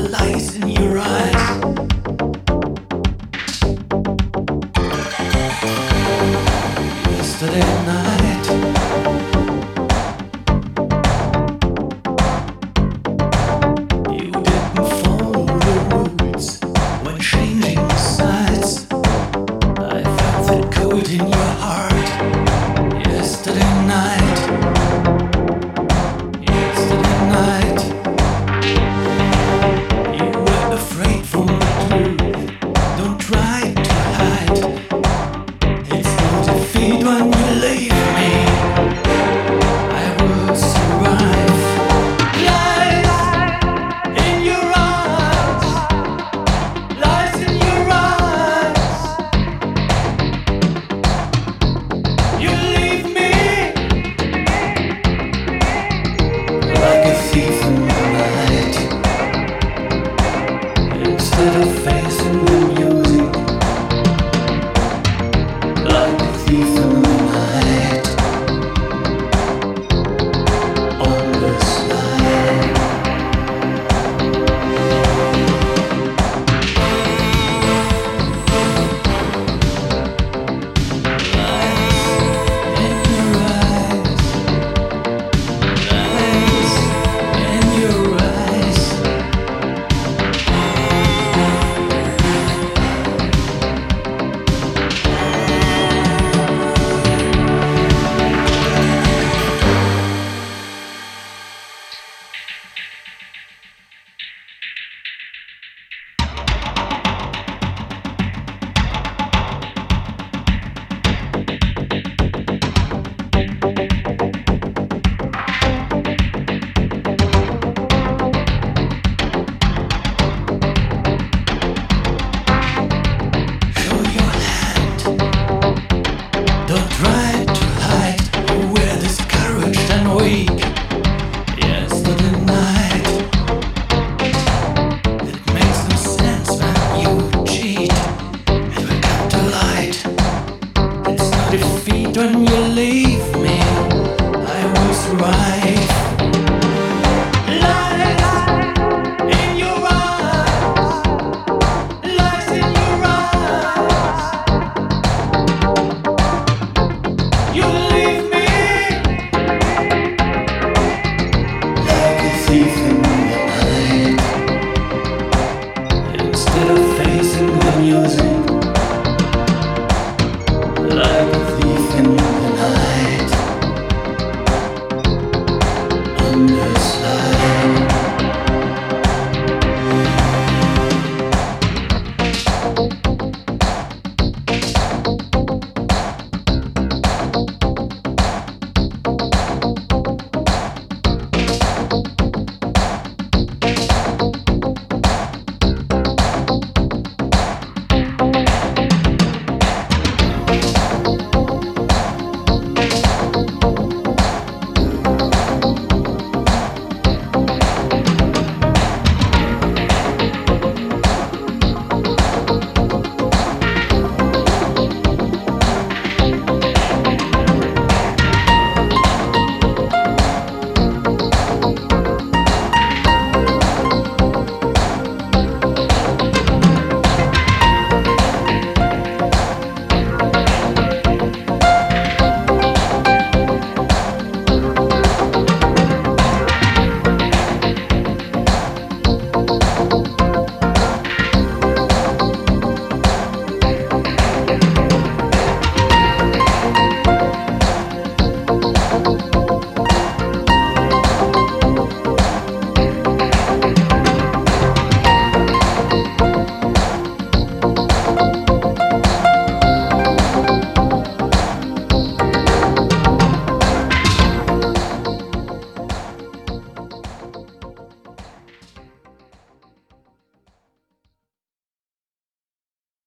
light in your eyes. Yesterday night, you didn't follow the rules when changing sides. I felt the cold in your heart. Yesterday night, yesterday night, you were afraid from the truth. Don't try to hide. It's no defeat when you leave me. I will survive. Lies in your eyes, lies in your eyes. You leave me like a thief in the night. Instead of faith.